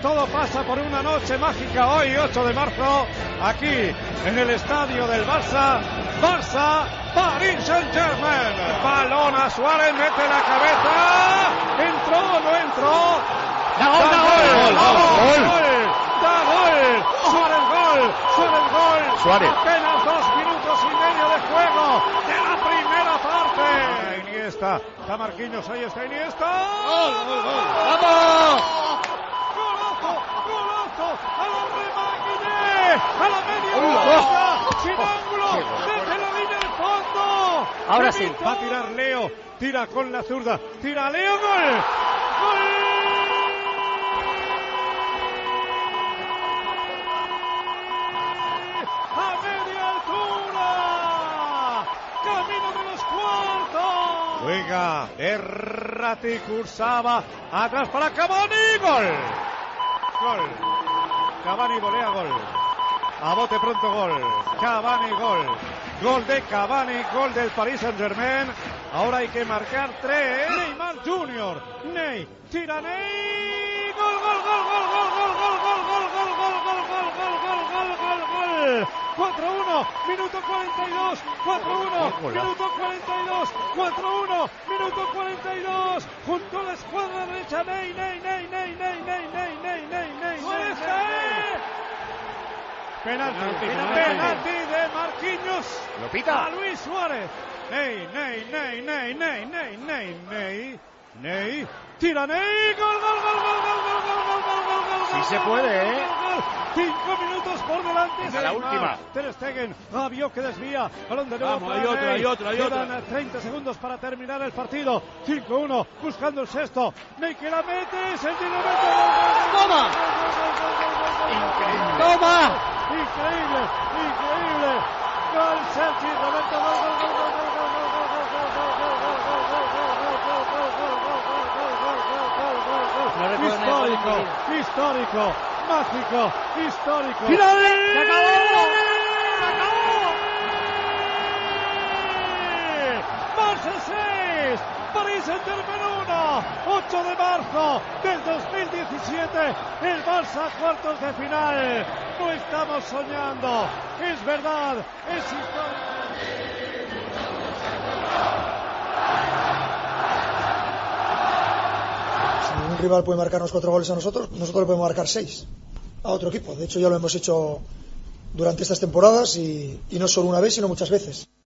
todo pasa por una noche mágica hoy, 8 de marzo, aquí en el estadio del Barça. Paris Saint-Germain. Balón a Suárez, mete la cabeza. ¿Entró o no entró? ¡Da gol! Suárez gol. Suárez. Apenas 2 minutos y medio de juego de la primera parte. Iniesta. Está Marquinhos, ahí está Iniesta. ¡Gol! ¡Vamos! ¡Golazo! ¡A la remáquina! ¡A la media vuelta! ¡Sin ángulo! ¡Desde la línea de fondo! Ahora sí. Va a tirar Leo. Tira con la zurda. Tira Leo. ¡Gol! ¡A media altura! ¡Camino de los cuartos! Juega Errati, Kursava, atrás para Cavani, gol. Cavani volea, gol. A bote pronto, gol. Cavani, gol. Gol de Cavani, gol del Paris Saint-Germain. Ahora hay que marcar 3. Neymar Jr. Ney, tira Ney. Gol. 4-1, minuto 42, 4-1, minuto 42, 4-1, minuto 42, junto a la escuadra derecha, Ney. Penalti de Marquinhos. Lo pita. A Luis Suárez. Ney, tira Ney, gol. Sí se puede, 5 minutos por delante. A la última. Ter Stegen, Rabiot que desvía. Balón de nuevo. Vamos, hay otro. Quedan 30 segundos para terminar el partido. 5-1, buscando el sexto. Ney que la mete, sentido mete. ¡Toma! Increíble. Gol, Sergi Roberto, gol. Histórico, mágico, histórico. ¡Final! ¡Se acabó! Barça 6, Paris Saint-Germain 1, 8 de marzo del 2017, el Barça cuartos de final. No estamos soñando, es verdad, es histórico. Un rival puede marcarnos 4 goles a nosotros le podemos marcar 6 a otro equipo. De hecho ya lo hemos hecho durante estas temporadas y no solo una vez sino muchas veces.